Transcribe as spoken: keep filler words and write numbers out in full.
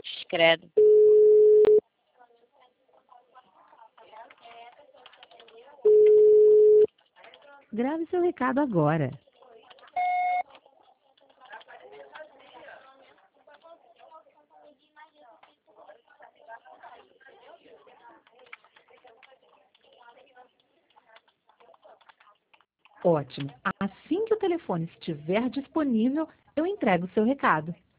Credo. Grave seu recado agora. Ótimo. Assim que o telefone estiver disponível, eu entrego o seu recado.